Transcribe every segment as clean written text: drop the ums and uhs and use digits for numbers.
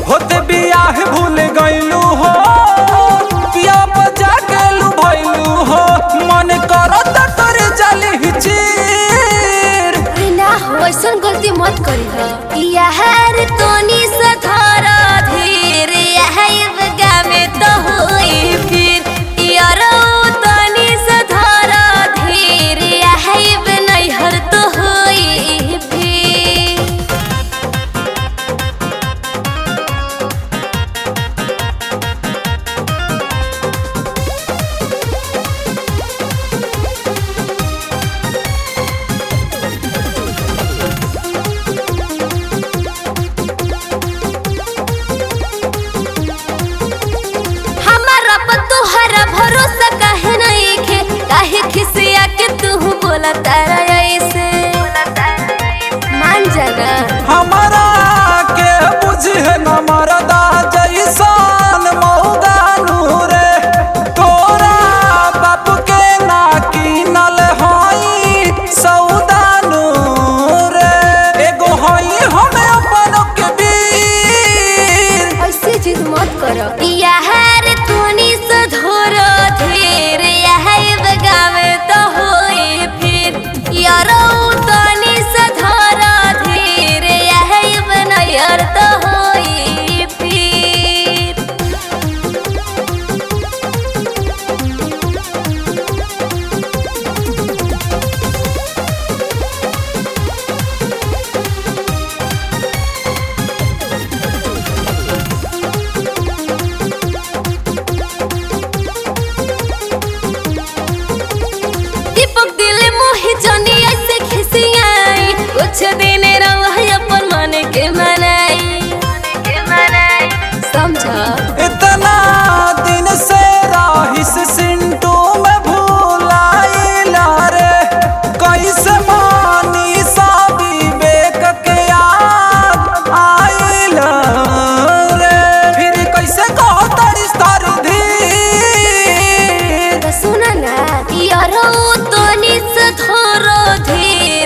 होते बियाह भूल गइलू हो पिया बजा के लू भइलू हो मन करत तोरे जाली हिचीर ना हो ऐसा गलती मत करी हो यार तोनी से धरा धीर यह गामे तो होई फिर यारो तोनी से धरा धीर यह नैहर तो होई फिर। तोहरा भरोसा काहे नहीं खे काहे खिसिया के तू बोला तारा ऐसे मान जाना हमारा के बुझे न मरदा जैसान मौगानू रे तोरा बाप के ना कीनल हई सौदानू रे एगो हई हमें अपन के बीर ऐसी चीज मत करो यार तूनी से धोरो धीर यह गावे तो होई फिर यारो तूनी से धोरो धीर यह नैहर तो होई फिर। कुछ दिन अपन मन के मनाई समझा इतना दिन से राहिस सिंटू में भूलाइला रे कैसे मानी साबी बेक के याद आइला रे फिर कैसे कहो तारी सारी धीर सुना ना यारो तोनी से थोरो धीर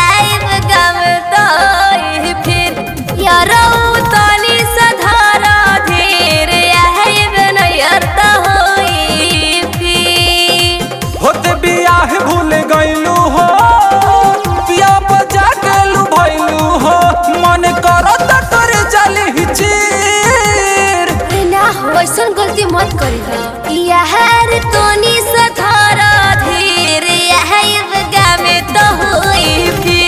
यारो तोनी से धरा धीर यह नैहर तो होई फिर। होते बियाह भूल गइलू हो पिया बजा के लू भइलू हो मन करत तोरे जाली हिचीर ना हो ऐसा गलती मत करी हो यार तोनी से धरा धीर यह गामे तो होई फिर।